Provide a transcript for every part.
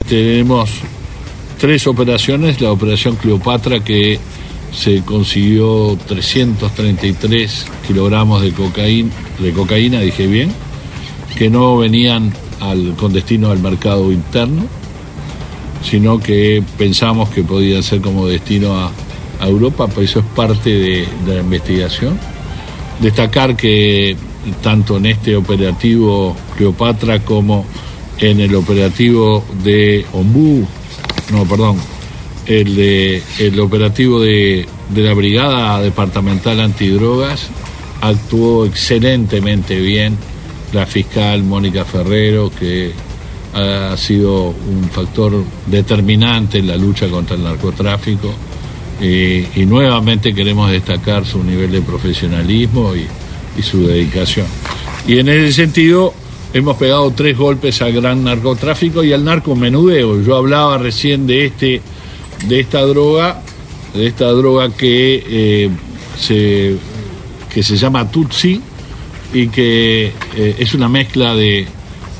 Tenemos 3 operaciones, la operación Cleopatra, que se consiguió 333 kilogramos de cocaína, dije bien, que no venían con destino al mercado interno, sino que pensamos que podían ser como destino a Europa, pues eso es parte de la investigación. Destacar que tanto en este operativo Cleopatra como en el operativo de el operativo de la Brigada Departamental Antidrogas actuó excelentemente bien la fiscal Mónica Ferrero, que ha sido un factor determinante en la lucha contra el narcotráfico, y nuevamente queremos destacar su nivel de profesionalismo y su dedicación. Y en ese sentido hemos pegado 3 golpes al gran narcotráfico y al narcomenudeo. Yo hablaba recién de esta droga que se llama Tutsi, y que es una mezcla de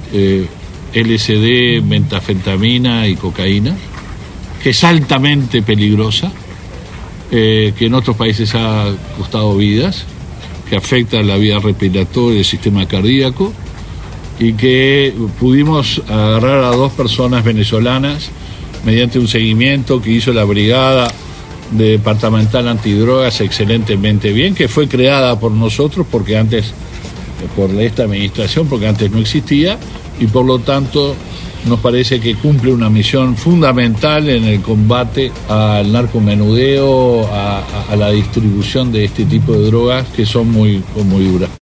LSD, metafetamina y cocaína, que es altamente peligrosa, que en otros países ha costado vidas, que afecta la vía respiratoria y el sistema cardíaco, y que pudimos agarrar a 2 personas venezolanas mediante un seguimiento que hizo la Brigada Departamental Antidrogas excelentemente bien, que fue creada por nosotros por esta administración, porque antes no existía, y por lo tanto nos parece que cumple una misión fundamental en el combate al narcomenudeo, a la distribución de este tipo de drogas que son muy duras.